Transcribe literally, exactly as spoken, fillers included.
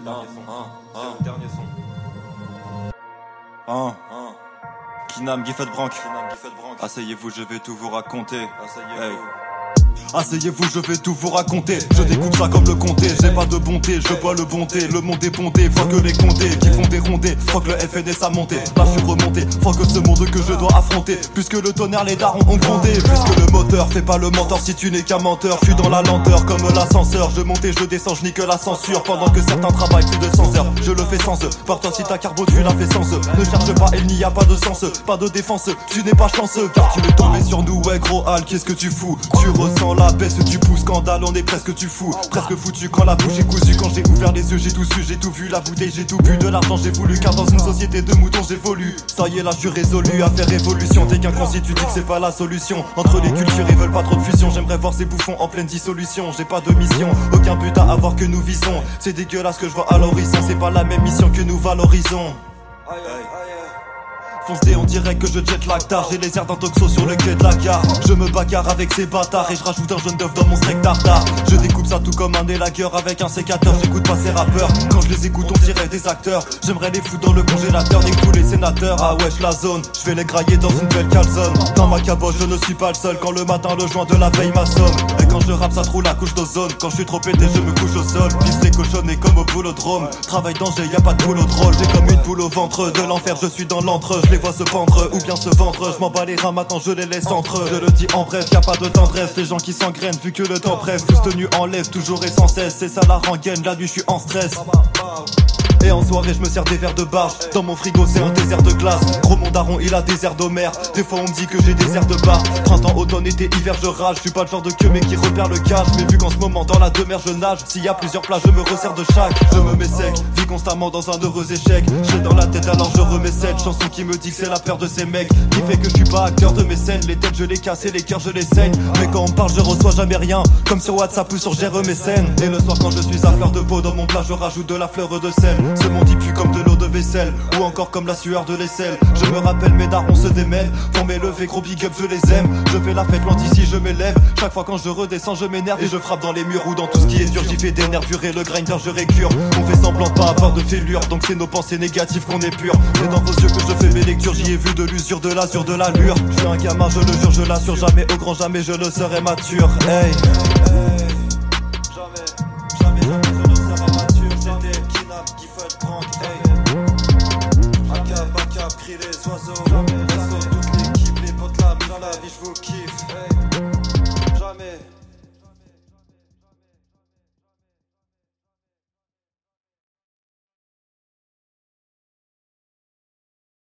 dernier son. C'est le dernier son. Hein, hein. Kinam Giffet Brank. Asseyez-vous, je vais tout vous raconter. Asseyez-vous. Asseyez-vous, je vais tout vous raconter. Je découpe ça comme le comté. J'ai pas de bonté, je bois le bonté. Le monde est bondé, faut que les condés qui font des rondés. Faut que le F N S a monté. Là je suis remonté, faut que ce monde que je dois affronter. Puisque le tonnerre, les darons ont grondé. Puisque le moteur fait pas le menteur si tu n'es qu'un menteur. Je suis dans la lenteur comme l'ascenseur. Je monte et je descends, je nique la censure. Pendant que certains travaillent plus de cent heures. Je le fais sans eux. Par toi si ta carbo tu la fais sans eux. Ne cherche pas, il n'y a pas de sens. Pas de défense, tu n'es pas chanceux. Car tu es tombé sur nous, ouais gros Al, qu'est-ce que tu fous? Tu ressens la baisse du pouce, scandale, on est presque tu fous. Presque foutu quand la bouche est cousue. Quand j'ai ouvert les yeux j'ai tout su, j'ai tout vu. La bouteille j'ai tout bu, de l'argent j'ai voulu. Car dans une société de moutons j'évolue. Ça y est là je suis résolu à faire évolution. T'es qu'un con si tu dis que c'est pas la solution. Entre les cultures ils veulent pas trop de fusion. J'aimerais voir ces bouffons en pleine dissolution. J'ai pas de mission, aucun but à avoir que nous visons. C'est dégueulasse que je vois à l'horizon. C'est pas la même mission que nous valorisons. Aïe aïe aïe. Fonce D, on dirait que je jet l'actar. J'ai les airs d'un toxo sur le quai de la gare. Je me bagarre avec ces bâtards et je rajoute un jaune d'œuf dans mon steak tartare. Je découpe ça tout comme un élagueur avec un sécateur. J'écoute pas ces rappeurs, quand je les écoute on dirait des acteurs. J'aimerais les foutre dans le congélateur, des coups les sénateurs. Ah wesh la zone, je vais les grailler dans une belle calzone. Dans ma caboche je ne suis pas le seul. Quand le matin le joint de la veille m'assomme. Et quand je rappe ça trouve la couche d'ozone. Quand je suis trop pété je me couche au sol. Pisse les cochonnes comme au boulodrome. Travail danger, y a pas de boulot drôle. J'ai comme une boule au ventre de l'enfer, je suis dans l'antre. Je les vois se pendre ou bien se vendre. Je m'en bats les reins maintenant je les laisse entre. Je le dis en bref, y a pas de tendresse. Les gens qui s'engrainent vu que le temps presse. Tous tenus en laisse, toujours et sans cesse. C'est ça la rengaine, la nuit je suis en stress. Et en soirée je me sers des verres de barge. Dans mon frigo c'est un désert de glace. Gros mon daron il a des airs d'Homère. Des fois on me dit que j'ai des airs de bar. Printemps, automne, été, hiver je rage. Je suis pas le genre de queue mais qui repère le cash. Mais vu qu'en ce moment dans la demeure je nage. S'il y a plusieurs plages je me resserre de chaque. Je me mets sec, vis constamment dans un heureux échec. J'ai dans la tête alors je remets cette chanson qui me dit que c'est la peur de ces mecs. Qui fait que je suis pas acteur de mes scènes. Les têtes je les casse et les cœurs je les saigne. Mais quand on parle je reçois jamais rien. Comme sur WhatsApp ou sur Gère mes scènes. Et le soir quand je suis à fleur de peau dans mon plat je rajoute de la fleur de sel. Ce monde y pue comme de l'eau de vaisselle. Ou encore comme la sueur de l'aisselle. Je me rappelle mes darons se démêlent. Pour m'élever gros big up je les aime. Je fais la fête loin d'ici je m'élève. Chaque fois quand je redescends je m'énerve. Et je frappe dans les murs ou dans tout ce qui est dur. J'y fais des nervures et le grinder je récure. On fait semblant de pas avoir de fêlure. Donc c'est nos pensées négatives qu'on épure. C'est dans vos yeux que je fais mes lectures. J'y ai vu de l'usure, de l'azur, de l'allure. Je suis un gamin je le jure je l'assure. Jamais au grand jamais je ne serai mature. Hey.